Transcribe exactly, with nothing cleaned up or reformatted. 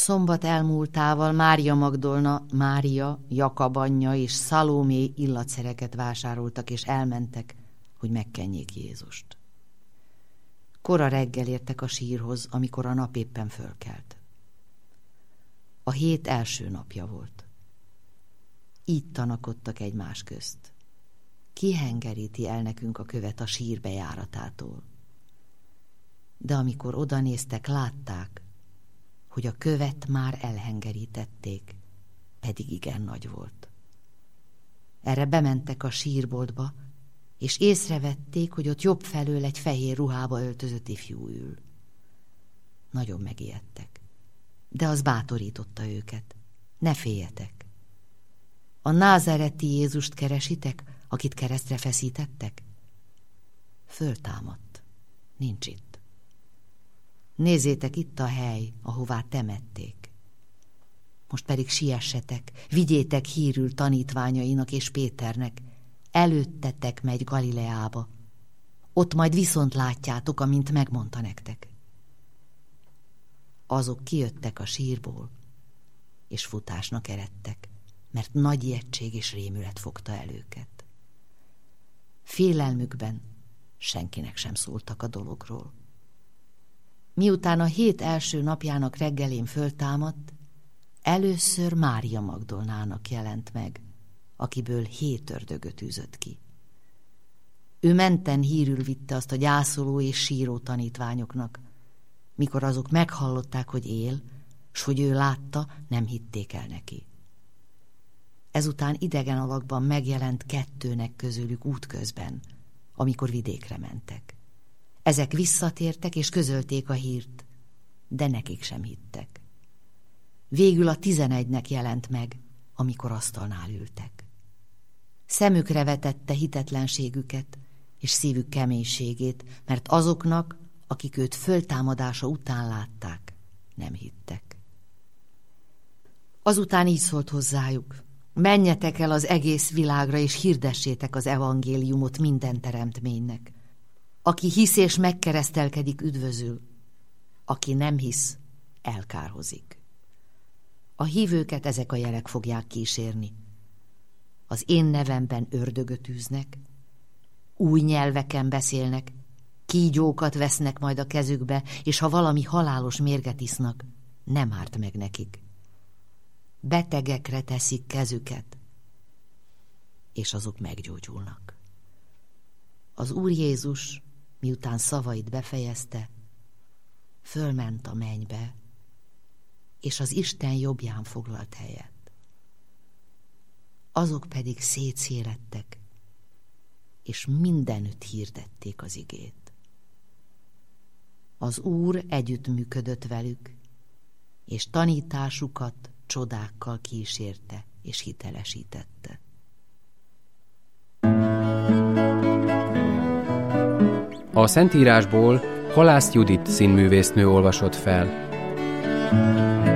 Szombat elmúltával Mária Magdolna, Mária, Jakab anyja és Szalómé illatszereket vásároltak, és elmentek, hogy megkenjék Jézust. Kora reggel értek a sírhoz, amikor a nap éppen fölkelt. A hét első napja volt. Így tanakodtak egymás közt. Ki hengeríti el nekünk a követ a sír bejáratától? De amikor odanéztek, látták, hogy a követ már elhengerítették, pedig igen nagy volt. Erre bementek a sírboltba, és észrevették, hogy ott jobb felől egy fehér ruhába öltözött ifjú ül. Nagyon megijedtek, de az bátorította őket. Ne féljetek! A názáreti Jézust keresitek, akit keresztre feszítettek? Föltámadt, nincs itt. Nézzétek, itt a hely, ahová temették. Most pedig siessetek, vigyétek hírül tanítványainak és Péternek, előttetek megy Galileába. Ott majd viszont látjátok, amint megmondta nektek. Azok kijöttek a sírból, és futásnak eredtek, mert nagy ijegység és rémület fogta el őket. Félelmükben senkinek sem szóltak a dologról. Miután a hét első napjának reggelén föltámadt, először Mária Magdolnának jelent meg, akiből hét ördögöt űzött ki. Ő menten hírül vitte azt a gyászoló és síró tanítványoknak. Mikor azok meghallották, hogy él, s hogy ő látta, nem hitték el neki. Ezután idegen alakban megjelent kettőnek közülük útközben, amikor vidékre mentek. Ezek visszatértek és közölték a hírt, de nekik sem hittek. Végül a tizenegynek jelent meg, amikor asztalnál ültek. Szemükre vetette hitetlenségüket és szívük keménységét, mert azoknak, akik őt föltámadása után látták, nem hittek. Azután így szólt hozzájuk: menjetek el az egész világra, és hirdessétek az evangéliumot minden teremtménynek. Aki hisz és megkeresztelkedik, üdvözül, aki nem hisz, elkárhozik. A hívőket ezek a jelek fogják kísérni. Az én nevemben ördögöt űznek, új nyelveken beszélnek, kígyókat vesznek majd a kezükbe, és ha valami halálos mérget isznak, nem árt meg nekik. Betegekre teszik kezüket, és azok meggyógyulnak. Az Úr Jézus, miután szavait befejezte, fölment a mennybe, és az Isten jobbján foglalt helyet. Azok pedig szétszélettek, és mindenütt hirdették az igét. Az Úr együttműködött velük, és tanításukat csodákkal kísérte és hitelesítette. A Szentírásból Halász Judit színművésznő olvasott fel.